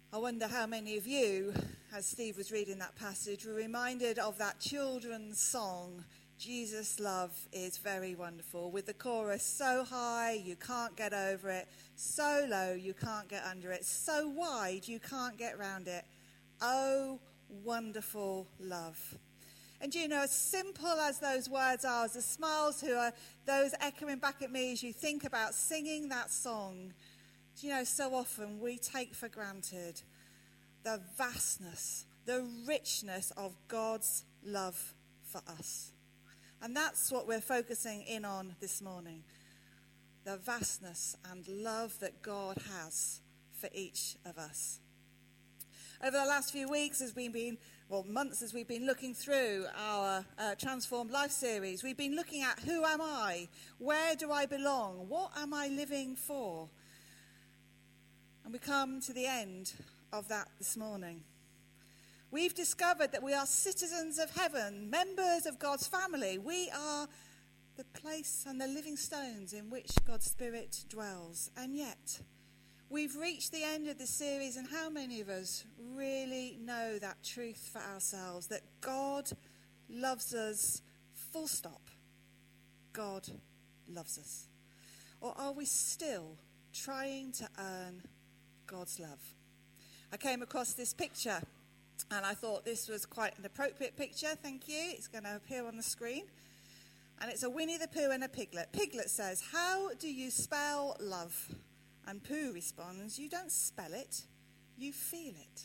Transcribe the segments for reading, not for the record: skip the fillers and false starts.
I wonder how many of you, as Steve was reading that passage, were reminded of that children's song, Jesus' Love is Very Wonderful, with the chorus, so high you can't get over it, so low you can't get under it, so wide you can't get round it. Oh, wonderful love. And you know, as simple as those words are, as the smiles who are those echoing back at me as you think about singing that song, you know, so often we take for granted the vastness, the richness of God's love for us. And that's what we're focusing in on this morning. The vastness and love that God has for each of us. Over the last few weeks, months as we've been looking through our Transformed Life series, we've been looking at who am I? Where do I belong? What am I living for? And we come to the end of that this morning. We've discovered that we are citizens of heaven, members of God's family. We are the place and the living stones in which God's Spirit dwells. And yet, we've reached the end of this series, and how many of us really know that truth for ourselves, that God loves us, full stop. God loves us. Or are we still trying to earn God's love? I came across this picture and I thought this was quite an appropriate picture. Thank you. It's going to appear on the screen. And it's a Winnie the Pooh and a piglet. Piglet says, "How do you spell love?" And Pooh responds, "You don't spell it, you feel it."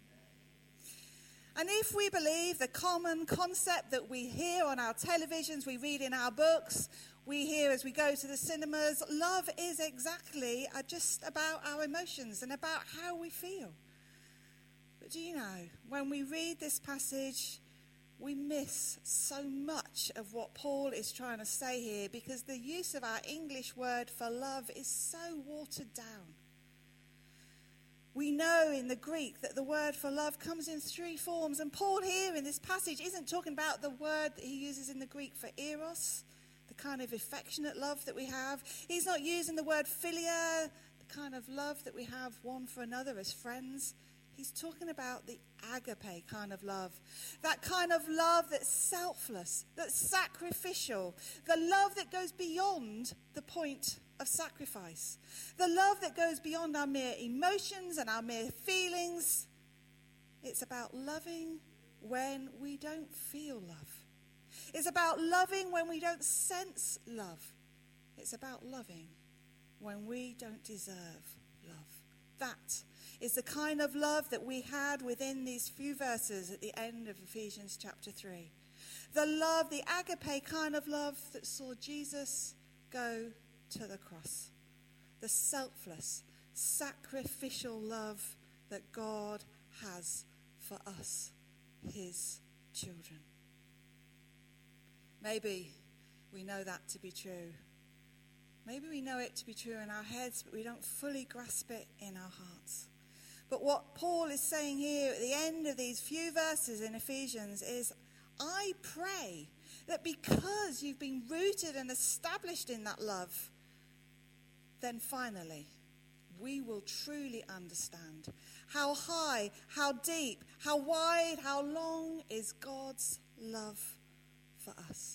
And if we believe the common concept that we hear on our televisions, we read in our books, we hear as we go to the cinemas, love is exactly just about our emotions and about how we feel. But do you know, when we read this passage, we miss so much of what Paul is trying to say here, because the use of our English word for love is so watered down. We know in the Greek that the word for love comes in three forms, and Paul here in this passage isn't talking about the word that he uses in the Greek for eros, the kind of affectionate love that we have. He's not using the word philia, the kind of love that we have one for another as friends. He's talking about the agape kind of love, that kind of love that's selfless, that's sacrificial, the love that goes beyond the point of sacrifice, the love that goes beyond our mere emotions and our mere feelings. It's about loving when we don't feel love. It's about loving when we don't sense love. It's about loving when we don't deserve love. That is the kind of love that we had within these few verses at the end of Ephesians chapter 3. The love, the agape kind of love that saw Jesus go to the cross. The selfless, sacrificial love that God has for us, his children. Maybe we know that to be true. Maybe we know it to be true in our heads, but we don't fully grasp it in our hearts. But what Paul is saying here at the end of these few verses in Ephesians is, I pray that because you've been rooted and established in that love, then finally we will truly understand how high, how deep, how wide, how long is God's love for us.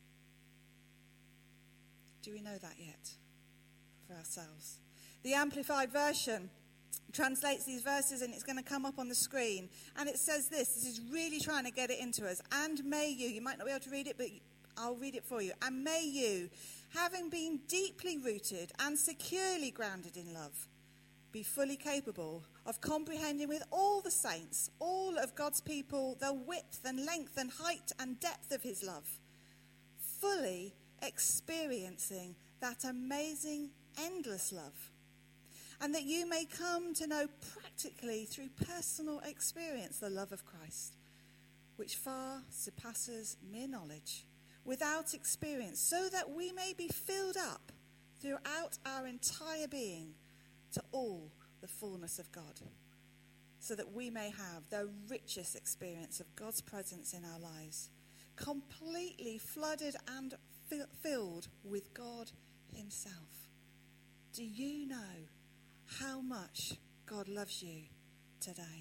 Do we know that yet for ourselves? The Amplified Version translates these verses, and it's going to come up on the screen. And it says this is really trying to get it into us. And may you might not be able to read it, but I'll read it for you. And may you, having been deeply rooted and securely grounded in love, be fully capable of comprehending with all the saints, all of God's people, the width and length and height and depth of his love, fully experiencing that amazing, endless love, and that you may come to know practically through personal experience the love of Christ, which far surpasses mere knowledge, without experience, so that we may be filled up throughout our entire being to all the fullness of God, so that we may have the richest experience of God's presence in our lives, completely flooded and filled with God himself. Do you know how much God loves you today.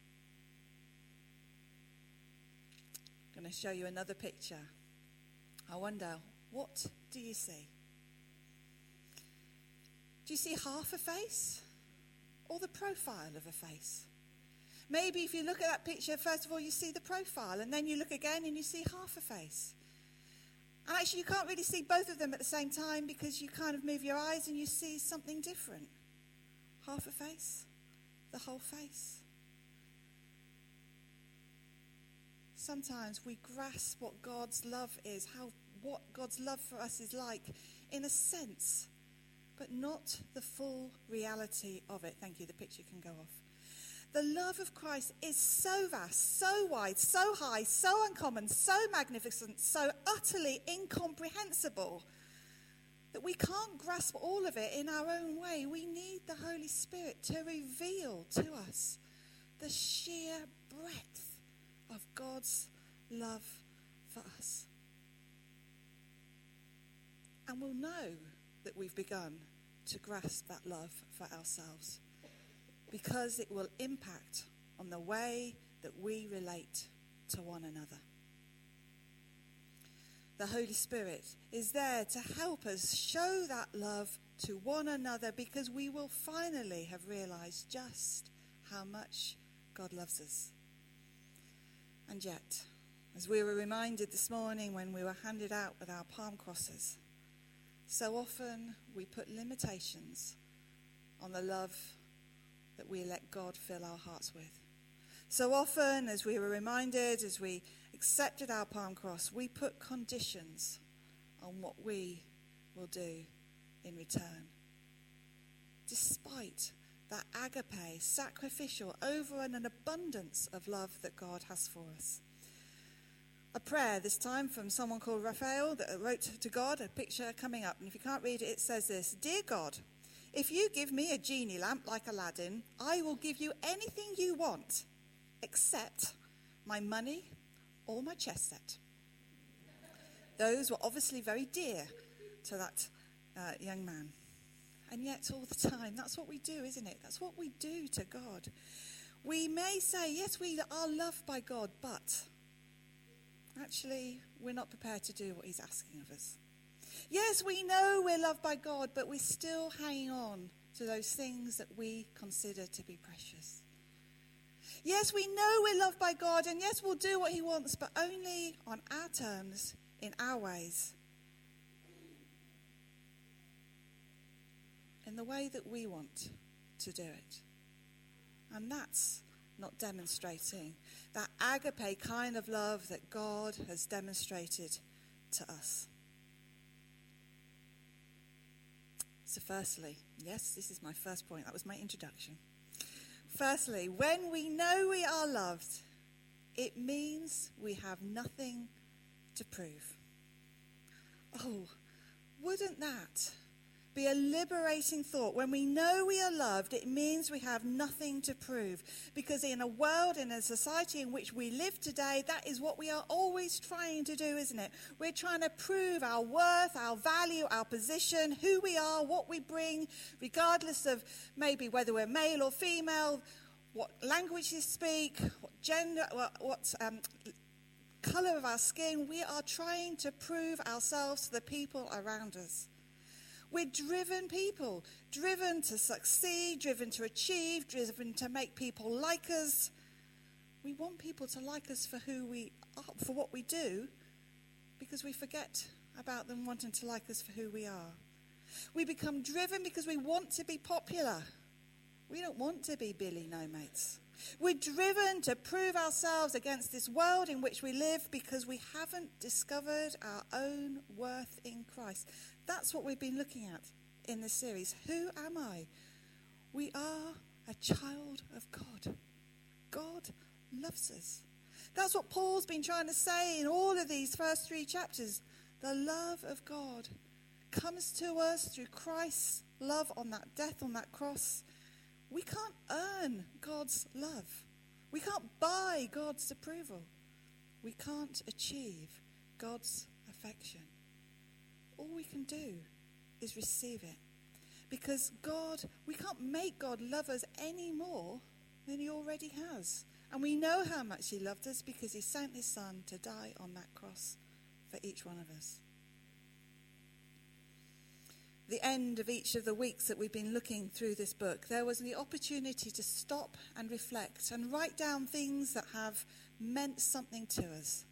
I'm going to show you another picture. I wonder, what do you see? Do you see half a face or the profile of a face? Maybe if you look at that picture, first of all, you see the profile, and then you look again and you see half a face. And actually, you can't really see both of them at the same time because you kind of move your eyes and you see something different. Half a face, the whole face. Sometimes we grasp what God's love is, what God's love for us is like, in a sense, but not the full reality of it. Thank you, the picture can go off. The love of Christ is so vast, so wide, so high, so uncommon, so magnificent, so utterly incomprehensible that we can't grasp all of it in our own way. We need the Holy Spirit to reveal to us the sheer breadth of God's love for us. And we'll know that we've begun to grasp that love for ourselves because it will impact on the way that we relate to one another. The Holy Spirit is there to help us show that love to one another because we will finally have realized just how much God loves us. And yet, as we were reminded this morning when we were handed out with our palm crosses, so often we put limitations on the love that we let God fill our hearts with. So often, as we were reminded, as we accepted our palm cross, we put conditions on what we will do in return. Despite that agape, sacrificial, over and an abundance of love that God has for us. A prayer this time from someone called Raphael that wrote to God, a picture coming up. And if you can't read it, it says this: Dear God, if you give me a genie lamp like Aladdin, I will give you anything you want except my money or my chess set. Those were obviously very dear to that young man. And yet all the time, that's what we do, isn't it? That's what we do to God. We may say, yes, we are loved by God, but actually we're not prepared to do what he's asking of us. Yes, we know we're loved by God, but we're still hanging on to those things that we consider to be precious. Yes, we know we're loved by God, and yes, we'll do what he wants, but only on our terms, in our ways. In the way that we want to do it. And that's not demonstrating that agape kind of love that God has demonstrated to us. So firstly, yes, this is my first point. That was my introduction. Firstly, when we know we are loved, it means we have nothing to prove. Oh, wouldn't that be a liberating thought? When we know we are loved, it means we have nothing to prove. Because in a world, in a society in which we live today, that is what we are always trying to do, isn't it? We're trying to prove our worth, our value, our position, who we are, what we bring, regardless of maybe whether we're male or female, what language you speak, what gender, what colour of our skin. We are trying to prove ourselves to the people around us. We're driven people, driven to succeed, driven to achieve, driven to make people like us. We want people to like us for who we are, for what we do, because we forget about them wanting to like us for who we are. We become driven because we want to be popular. We don't want to be Billy No Mates. We're driven to prove ourselves against this world in which we live because we haven't discovered our own worth in Christ. That's what we've been looking at in this series. Who am I? We are a child of God. God loves us. That's what Paul's been trying to say in all of these first 3 chapters. The love of God comes to us through Christ's love on that death, on that cross. We can't earn God's love. We can't buy God's approval. We can't achieve God's affection. All we can do is receive it. Because God, we can't make God love us any more than he already has. And we know how much he loved us because he sent his son to die on that cross for each one of us. The end of each of the weeks that we've been looking through this book, there was the opportunity to stop and reflect and write down things that have meant something to us.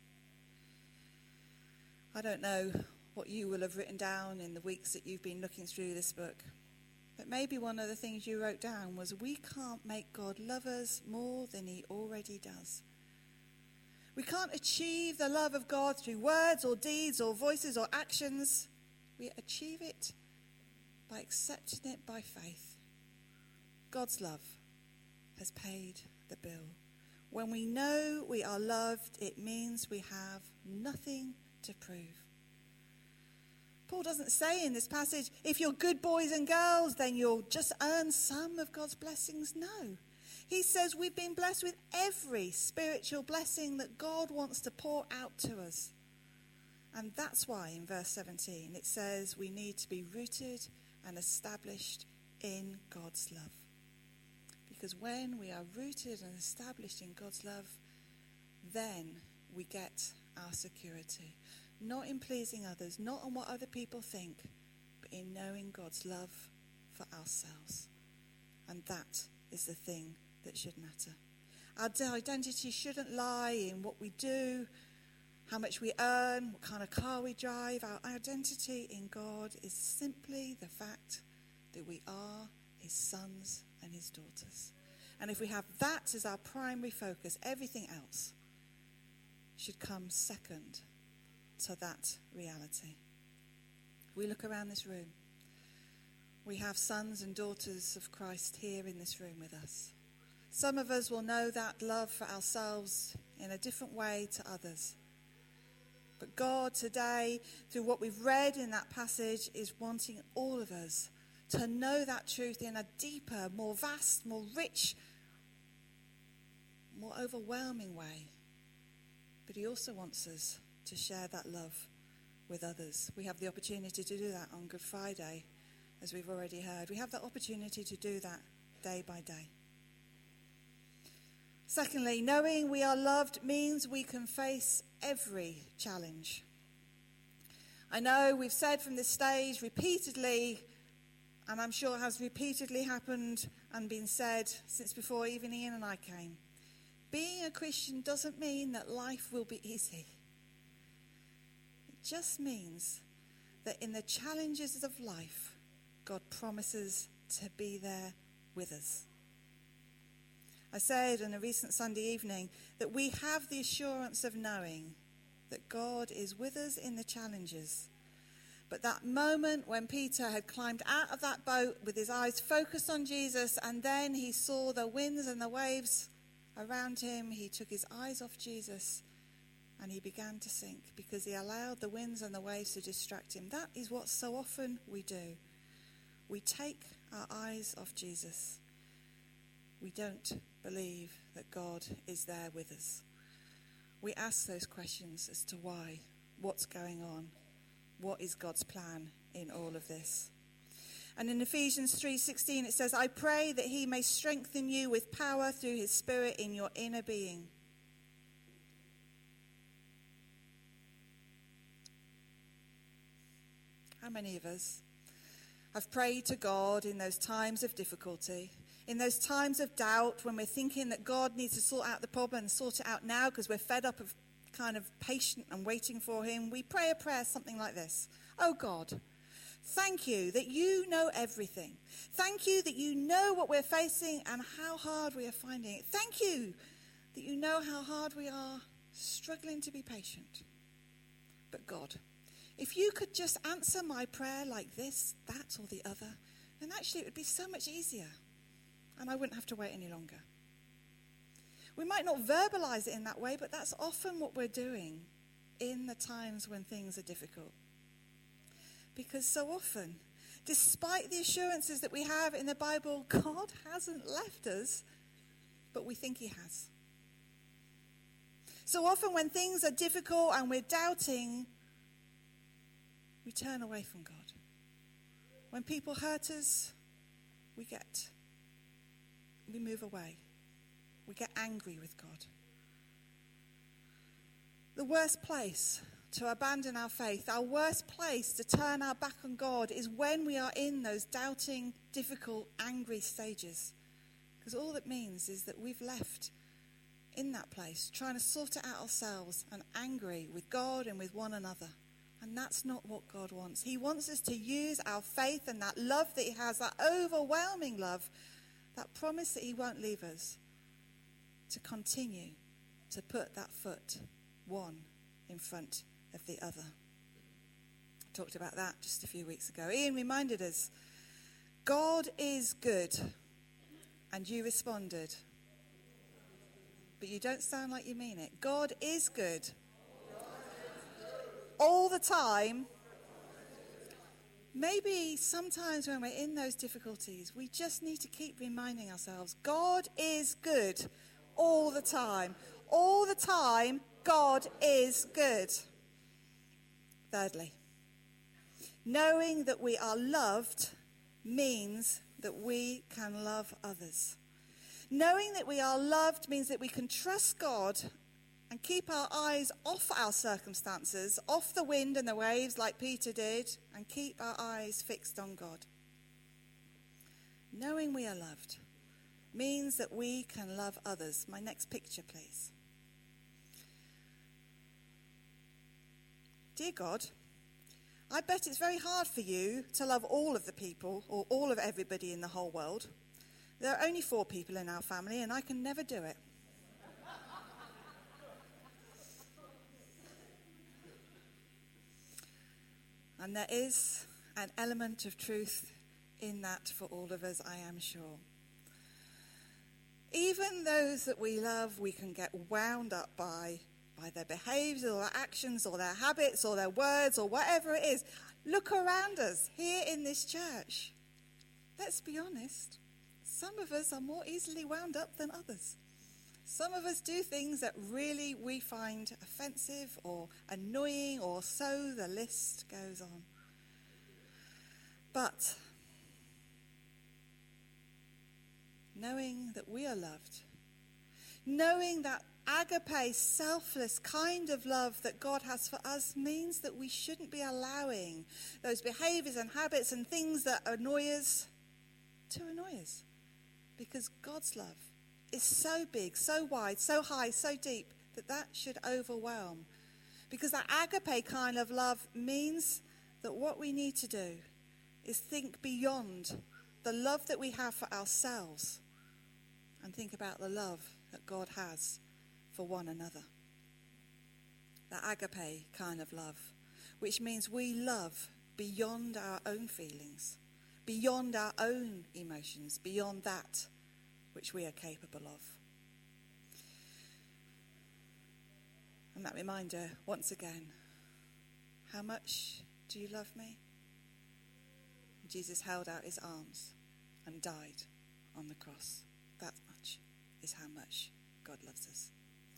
I don't know what you will have written down in the weeks that you've been looking through this book, but maybe one of the things you wrote down was, we can't make God love us more than he already does. We can't achieve the love of God through words or deeds or voices or actions. We achieve it by accepting it by faith. God's love has paid the bill. When we know we are loved, it means we have nothing to prove. Paul doesn't say in this passage, if you're good boys and girls, then you'll just earn some of God's blessings. No. He says we've been blessed with every spiritual blessing that God wants to pour out to us. And that's why in verse 17 it says we need to be rooted and established in God's love. Because when we are rooted and established in God's love, then we get our security. Not in pleasing others, not on what other people think, but in knowing God's love for ourselves. And that is the thing that should matter. Our identity shouldn't lie in what we do, how much we earn, what kind of car we drive. Our identity in God is simply the fact that we are his sons and his daughters. And if we have that as our primary focus, everything else should come second to that reality. We look around this room. We have sons and daughters of Christ here in this room with us. Some of us will know that love for ourselves in a different way to others. But God today, through what we've read in that passage, is wanting all of us to know that truth in a deeper, more vast, more rich, more overwhelming way. But he also wants us to share that love with others. We have the opportunity to do that on Good Friday, as we've already heard. We have the opportunity to do that day by day. Secondly, knowing we are loved means we can face every challenge. I know we've said from this stage repeatedly, and I'm sure it has repeatedly happened and been said since before even Ian and I came, being a Christian doesn't mean that life will be easy. It just means that in the challenges of life, God promises to be there with us. I said on a recent Sunday evening that we have the assurance of knowing that God is with us in the challenges. But that moment when Peter had climbed out of that boat with his eyes focused on Jesus, and then he saw the winds and the waves around him, he took his eyes off Jesus and he began to sink because he allowed the winds and the waves to distract him. That is what so often we do. We take our eyes off Jesus. We don't believe that God is there with us. We ask those questions as to why, what's going on, what is God's plan in all of this. And in Ephesians 3:16 it says, I pray that he may strengthen you with power through his Spirit in your inner being. How many of us have prayed to God in those times of difficulty, in those times of doubt when we're thinking that God needs to sort out the problem and sort it out now because we're fed up of kind of patient and waiting for him? We pray a prayer something like this. Oh God, thank you that you know everything. Thank you that you know what we're facing and how hard we are finding it. Thank you that you know how hard we are struggling to be patient. But God, if you could just answer my prayer like this, that, or the other, then actually it would be so much easier. And I wouldn't have to wait any longer. We might not verbalize it in that way, but that's often what we're doing in the times when things are difficult. Because so often, despite the assurances that we have in the Bible, God hasn't left us, but we think he has. So often when things are difficult and we're doubting, we turn away from God. When people hurt us, we move away. We get angry with God. The worst place to abandon our faith, our worst place to turn our back on God is when we are in those doubting, difficult, angry stages. Because all that means is that we've left in that place, trying to sort it out ourselves and angry with God and with one another. And that's not what God wants. He wants us to use our faith and that love that he has, that overwhelming love, that promise that he won't leave us, to continue to put that foot one in front of the other. I talked about that just a few weeks ago. Ian reminded us, God is good. And you responded. But you don't sound like you mean it. God is good. All the time. Maybe sometimes when we're in those difficulties, we just need to keep reminding ourselves, God is good all the time. All the time, God is good. Thirdly, knowing that we are loved means that we can love others. Knowing that we are loved means that we can trust God and keep our eyes off our circumstances, off the wind and the waves like Peter did, and keep our eyes fixed on God. Knowing we are loved means that we can love others. My next picture, please. Dear God, I bet it's very hard for you to love all of the people or all of everybody in the whole world. There are only 4 people in our family and I can never do it. And there is an element of truth in that for all of us, I am sure. Even those that we love, we can get wound up by their behaviours or their actions or their habits or their words or whatever it is. Look around us here in this church. Let's be honest. Some of us are more easily wound up than others. Some of us do things that really we find offensive or annoying, or so the list goes on. But knowing that we are loved, knowing that agape, selfless kind of love that God has for us means that we shouldn't be allowing those behaviours and habits and things that annoy us to annoy us. Because God's love is so big, so wide, so high, so deep that should overwhelm. Because that agape kind of love means that what we need to do is think beyond the love that we have for ourselves and think about the love that God has for one another. That agape kind of love, which means we love beyond our own feelings, beyond our own emotions, beyond that which we are capable of. And that reminder, once again, how much do you love me? Jesus held out his arms and died on the cross. That much is how much God loves us.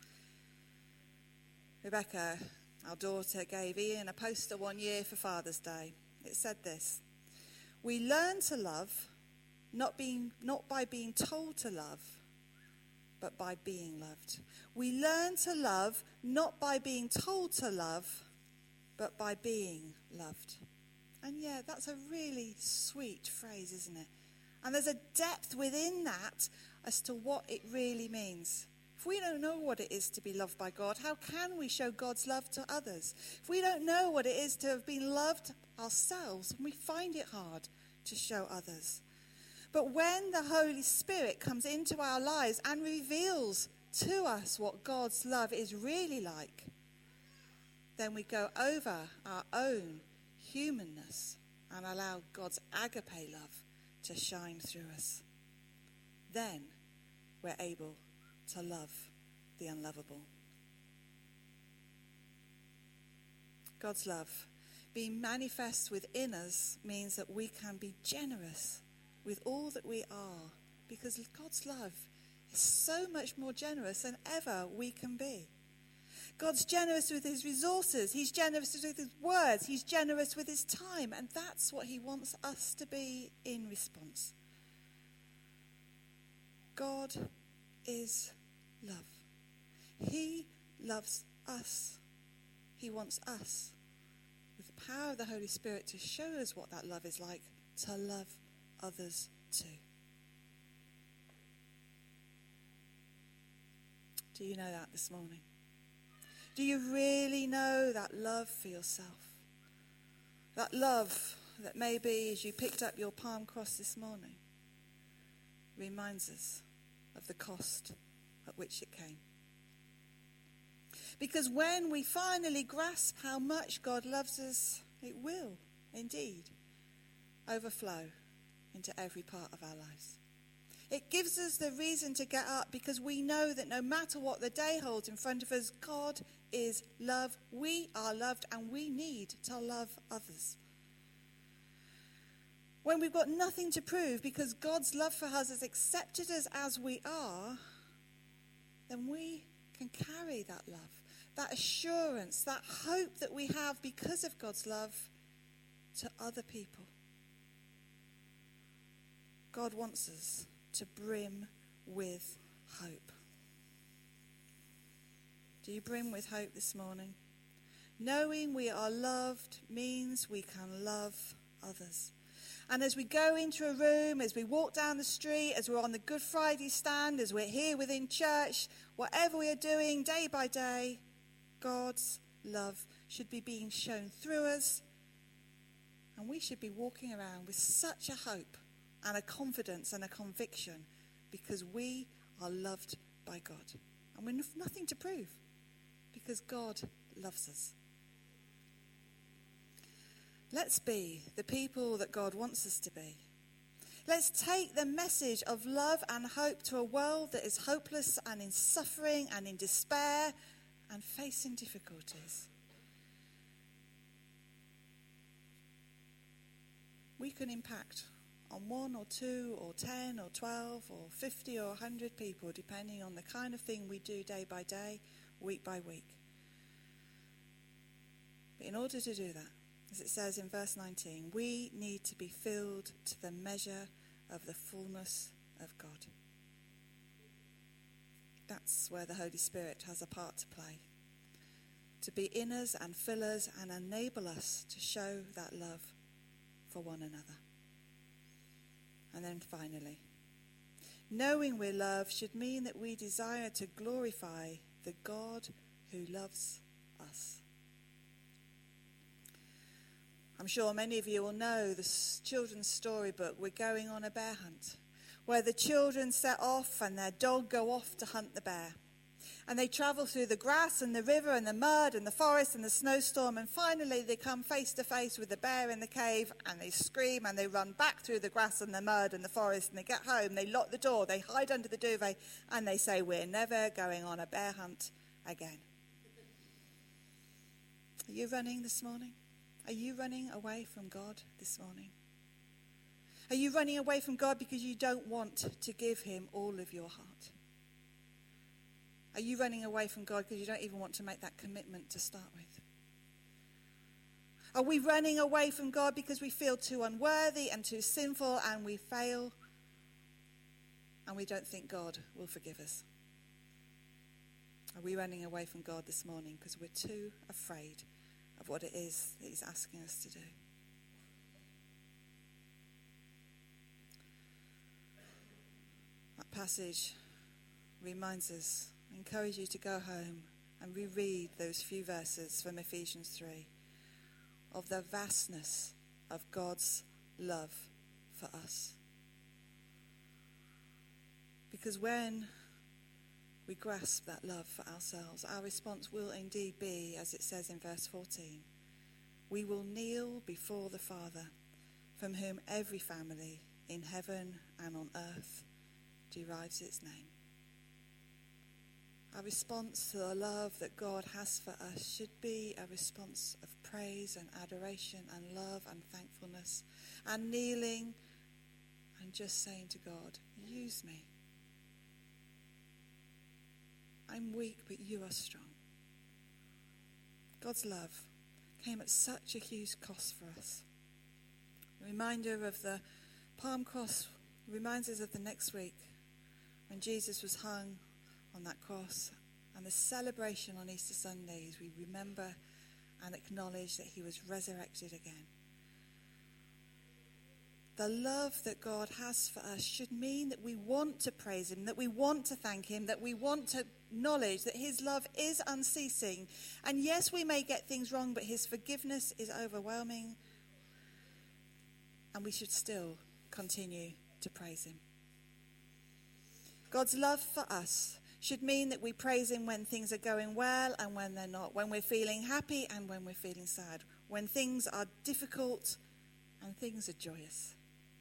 Rebecca, our daughter, gave Ian a poster one year for Father's Day. It said this: we learn to love not by being told to love, but by being loved. We learn to love not by being told to love, but by being loved. And yeah, that's a really sweet phrase, isn't it? And there's a depth within that as to what it really means. If we don't know what it is to be loved by God, how can we show God's love to others? If we don't know what it is to have been loved ourselves, we find it hard to show others. But when the Holy Spirit comes into our lives and reveals to us what God's love is really like, then we go over our own humanness and allow God's agape love to shine through us. Then we're able to love the unlovable. God's love being manifest within us means that we can be generous with all that we are, because God's love is so much more generous than ever we can be. God's generous with his resources, he's generous with his words, he's generous with his time, and that's what he wants us to be in response. God is love. He loves us. He wants us, with the power of the Holy Spirit, to show us what that love is like, to love others too. Do you know that this morning? Do you really know that love for yourself? That love that maybe as you picked up your palm cross this morning reminds us of the cost at which it came. Because when we finally grasp how much God loves us, it will indeed overflow into every part of our lives. It gives us the reason to get up because we know that no matter what the day holds in front of us, God is love. We are loved and we need to love others. When we've got nothing to prove because God's love for us has accepted us as we are, then we can carry that love, that assurance, that hope that we have because of God's love to other people. God wants us to brim with hope. Do you brim with hope this morning? Knowing we are loved means we can love others. And as we go into a room, as we walk down the street, as we're on the Good Friday stand, as we're here within church, whatever we are doing day by day, God's love should be being shown through us. And we should be walking around with such a hope and a confidence and a conviction because we are loved by God. And we have nothing to prove because God loves us. Let's be the people that God wants us to be. Let's take the message of love and hope to a world that is hopeless and in suffering and in despair and facing difficulties. We can impact on 1 or 2 or 10 or 12 or 50 or 100 people, depending on the kind of thing we do day by day, week by week. But in order to do that, as it says in verse 19, we need to be filled to the measure of the fullness of God. That's where the Holy Spirit has a part to play. To be in us and fill us and enable us to show that love for one another. And then finally, knowing we're loved should mean that we desire to glorify the God who loves us. I'm sure many of you will know the children's storybook, We're Going on a Bear Hunt, where the children set off and their dog go off to hunt the bear. And they travel through the grass and the river and the mud and the forest and the snowstorm, and finally they come face to face with the bear in the cave, and they scream and they run back through the grass and the mud and the forest, and they get home, they lock the door, they hide under the duvet, and they say, we're never going on a bear hunt again. Are you running this morning? Are you running away from God this morning? Are you running away from God because you don't want to give him all of your heart? Are you running away from God because you don't even want to make that commitment to start with? Are we running away from God because we feel too unworthy and too sinful and we fail and we don't think God will forgive us? Are we running away from God this morning because we're too afraid of what it is that he's asking us to do? That passage reminds us, I encourage you to go home and reread those few verses from Ephesians 3 of the vastness of God's love for us. Because when we grasp that love for ourselves, our response will indeed be, as it says in verse 14, we will kneel before the Father, from whom every family in heaven and on earth derives its name. Our response to the love that God has for us should be a response of praise and adoration and love and thankfulness and kneeling and just saying to God, use me. I'm weak, but you are strong. God's love came at such a huge cost for us. A reminder of the Palm Cross reminds us of the next week when Jesus was hung on that cross. And the celebration on Easter Sunday as we remember and acknowledge that he was resurrected again. The love that God has for us should mean that we want to praise him, that we want to thank him, that we want to acknowledge that his love is unceasing. And yes, we may get things wrong, but his forgiveness is overwhelming. And we should still continue to praise him. God's love for us should mean that we praise him when things are going well and when they're not, when we're feeling happy and when we're feeling sad, when things are difficult and things are joyous.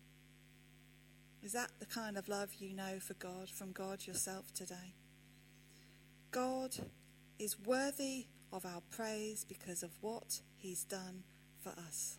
Is that the kind of love you know for God, from God yourself today? God is worthy of our praise because of what he's done for us.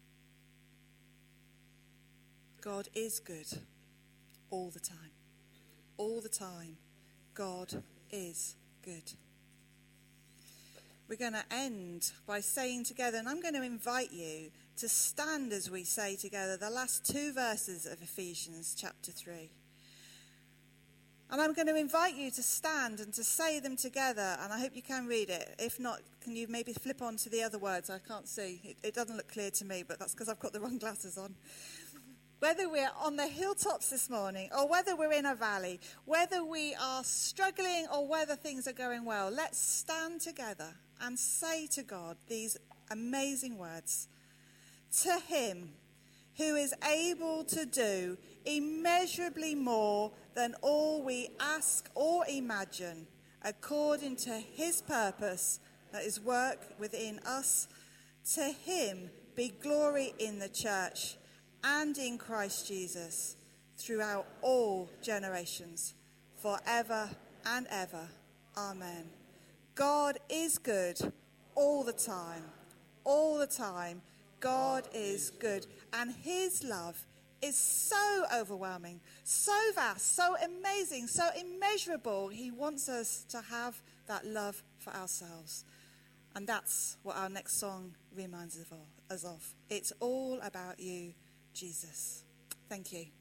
God is good all the time. All the time, God is good. We're going to end by saying together, and I'm going to invite you to stand as we say together the last two verses of Ephesians chapter 3. And I'm going to invite you to stand and to say them together, and I hope you can read it. If not, can you maybe flip on to the other words? I can't see. It doesn't look clear to me, but that's because I've got the wrong glasses on. Whether we're on the hilltops this morning or whether we're in a valley, whether we are struggling or whether things are going well, let's stand together and say to God these amazing words. To him who is able to do immeasurably more than all we ask or imagine, according to his purpose that is work within us, to him be glory in the church and in Christ Jesus, throughout all generations, forever and ever. Amen. God is good all the time. All the time. God is good. And his love is so overwhelming, so vast, so amazing, so immeasurable. He wants us to have that love for ourselves. And that's what our next song reminds us of. It's all about you, Jesus. Thank you.